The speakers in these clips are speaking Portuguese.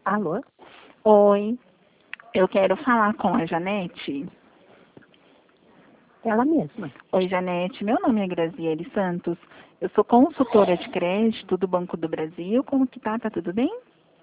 Alô? Oi, eu quero falar com a Janete. Ela mesma. Oi, Janete, meu nome é Graziele Santos. Eu sou consultora de crédito do Banco do Brasil. Como que tá? Tá tudo bem?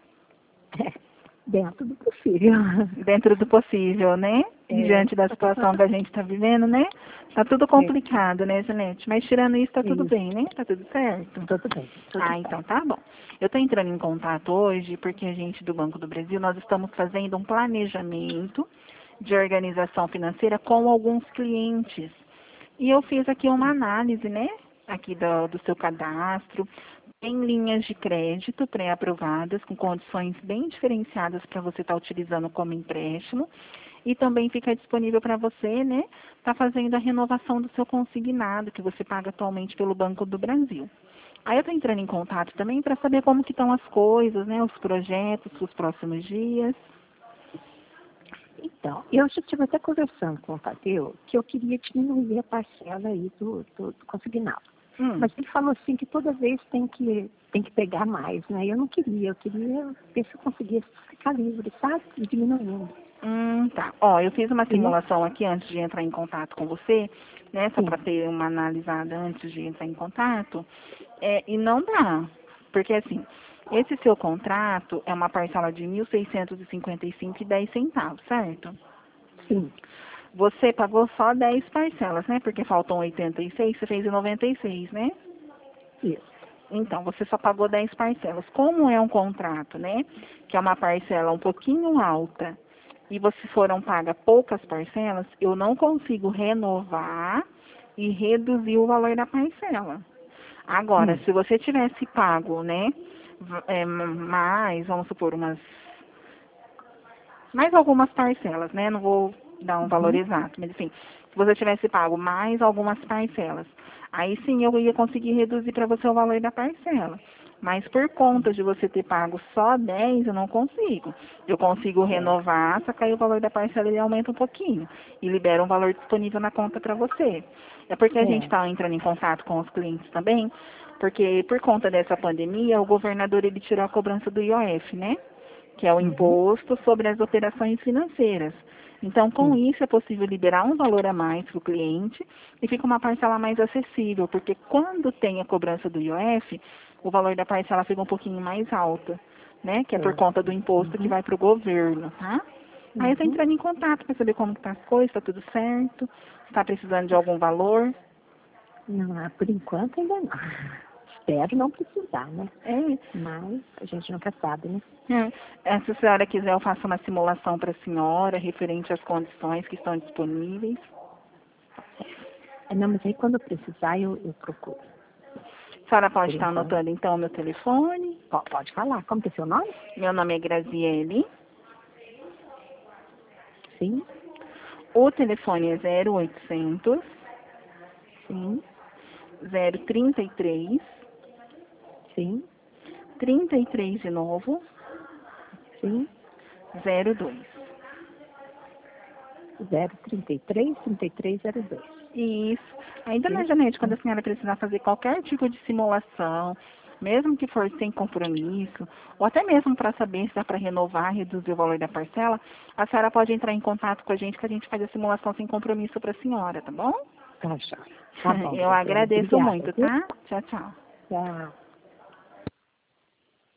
Dentro do possível. Dentro do possível, né? É. Diante da situação que a gente está vivendo, né? Tá tudo complicado, né, Janete? Mas tirando isso, tá tudo Isso. bem, né? Tá tudo certo? Tudo bem. Tudo Ah, bem. então tá bom. Eu estou entrando em contato hoje porque a gente do Banco do Brasil, nós estamos fazendo um planejamento de organização financeira com alguns clientes. E eu fiz aqui uma análise, né? Aqui do seu cadastro. Tem linhas de crédito pré-aprovadas com condições bem diferenciadas para você estar utilizando como empréstimo. E também fica disponível para você, né? Tá fazendo a renovação do seu consignado, que você paga atualmente pelo Banco do Brasil. Aí eu estou entrando em contato também para saber como que estão as coisas, né? Os projetos, os próximos dias. Então, eu já estive até conversando com o Tadeu que eu queria diminuir a parcela aí do consignado. Mas ele falou assim que toda vez tem que pegar mais, né? Eu não queria, eu queria ver se eu conseguia ficar livre, sabe? E diminuindo. Tá. Ó, eu fiz uma E não? simulação aqui antes de entrar em contato com você, né? Só Sim. para ter uma analisada antes de entrar em contato. E não dá. Porque assim, esse seu contrato é uma parcela de 1.655,10 centavos, certo? Sim. Você pagou só 10 parcelas, né? Porque faltam 86, você fez em 96, né? Isso. Então, você só pagou 10 parcelas. Como é um contrato, né? Que é uma parcela um pouquinho alta e você foram pagas poucas parcelas, eu não consigo renovar e reduzir o valor da parcela. Agora, se você tivesse pago, né? Mais, vamos supor, mais algumas parcelas, né? Não vou dar um valor Uhum. exato, mas assim, se você tivesse pago mais algumas parcelas, aí sim eu ia conseguir reduzir para você o valor da parcela. Mas por conta de você ter pago só 10, eu não consigo. Eu consigo renovar, só que aí o valor da parcela ele aumenta um pouquinho e libera um valor disponível na conta para você. É porque a gente É. está entrando em contato com os clientes também, porque por conta dessa pandemia, o governador ele tirou a cobrança do IOF, né? Que é o Uhum. imposto sobre as operações financeiras. Então, com Sim. isso, é possível liberar um valor a mais para o cliente e fica uma parcela mais acessível, porque quando tem a cobrança do IOF, o valor da parcela fica um pouquinho mais alta, né? Que é por conta do Certo. imposto que Uhum. vai para o governo, tá? Aí eu estou Uhum. entrando em contato para saber como está as coisas, está tudo certo, está precisando de algum valor. Não, por enquanto ainda não. Espero não precisar, né? É, Mas a gente nunca sabe, né? Se a senhora quiser, eu faço uma simulação para a senhora, referente às condições que estão disponíveis. Não, mas aí quando eu precisar, eu procuro. A senhora pode Por estar enquanto. anotando, então, o meu telefone. Pode falar. Como que é seu nome? Meu nome é Graziele. Sim, O telefone é 0800 sim, 033 sim, 33 de novo, sim. 02. 033-3302. Isso. Aí, dona Isso? Janete, quando a senhora precisar fazer qualquer tipo de simulação, mesmo que for sem compromisso, ou até mesmo para saber se dá para renovar, reduzir o valor da parcela, a senhora pode entrar em contato com a gente que a gente faz a simulação sem compromisso para a senhora, tá bom? Tá, joia. Tá bom, Eu Graziela. agradeço Obrigada, muito, viu? tá? Tchau, tchau. Tchau.